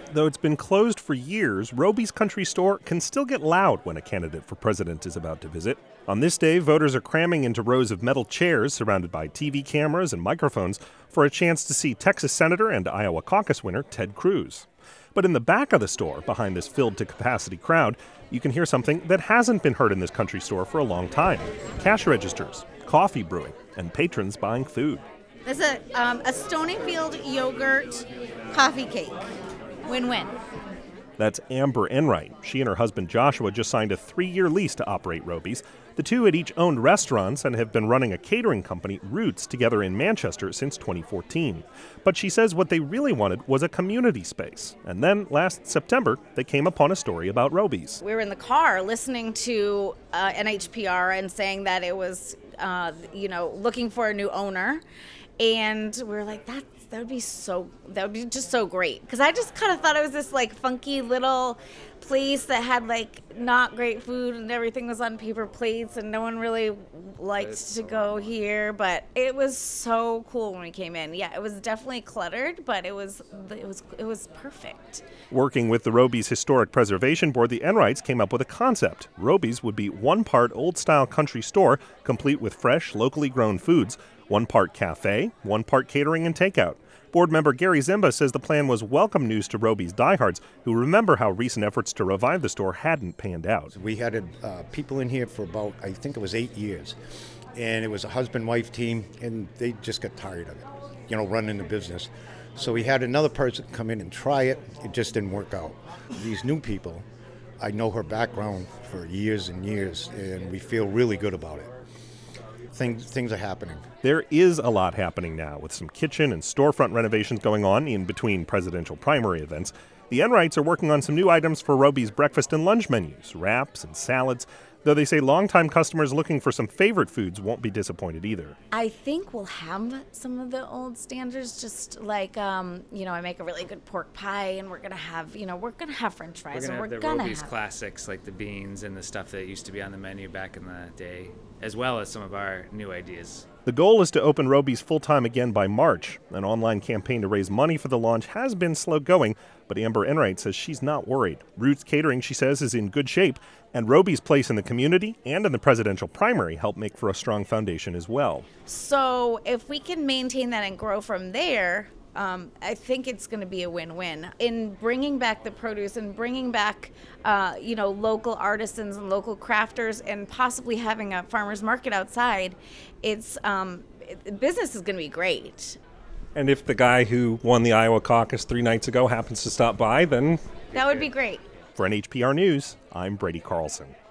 Though it's been closed for years, Roby's Country Store can still get loud when a candidate for president is about to visit. On this day, voters are cramming into rows of metal chairs surrounded by TV cameras and microphones for a chance to see Texas Senator and Iowa caucus winner Ted Cruz. But in the back of the store, behind this filled-to-capacity crowd, you can hear something that hasn't been heard in this country store for a long time. Cash registers, coffee brewing, and patrons buying food. There's a Stonyfield yogurt coffee cake. Win-win. That's Amber Enright. She and her husband Joshua just signed a 3-year lease to operate Roby's. The two had each owned restaurants and have been running a catering company, Roots, together in Manchester since 2014. But she says what they really wanted was a community space. And then last September, they came upon a story about Roby's. We were in the car listening to NHPR and saying that it was, looking for a new owner. And we were like, that would be just so great. Because I just kind of thought it was this like funky little place that had like not great food and everything was on paper plates and no one really liked to go here. But it was so cool when we came in. Yeah, it was definitely cluttered, but it was perfect. Working with the Roby's Historic Preservation Board, the Enrights came up with a concept. Roby's would be one part old-style country store, complete with fresh, locally grown foods, one part cafe, one part catering and takeout. Board member Gary Zimba says the plan was welcome news to Roby's diehards who remember how recent efforts to revive the store hadn't panned out. We had people in here for about, I think it was 8 years, and it was a husband-wife team, and they just got tired of it, running the business. So we had another person come in and try it. It just didn't work out. These new people, I know her background for years and years, and we feel really good about it. Things are happening. There is a lot happening now, with some kitchen and storefront renovations going on in between presidential primary events. The Enrights are working on some new items for Roby's breakfast and lunch menus, wraps and salads, though they say longtime customers looking for some favorite foods won't be disappointed either. I think we'll have some of the old standards, just like, I make a really good pork pie, and we're going to have, French fries. We're going to have the Roby's classics, like the beans and the stuff that used to be on the menu back in the day, as well as some of our new ideas. The goal is to open Roby's full-time again by March. An online campaign to raise money for the launch has been slow going, but Amber Enright says she's not worried. Roots Catering, she says, is in good shape, and Roby's place in the community and in the presidential primary help make for a strong foundation as well. So if we can maintain that and grow from there, I think it's going to be a win-win. In bringing back the produce and bringing back, local artisans and local crafters and possibly having a farmer's market outside, business is going to be great. And if the guy who won the Iowa caucus 3 nights ago happens to stop by, then that would be great. For NHPR News, I'm Brady Carlson.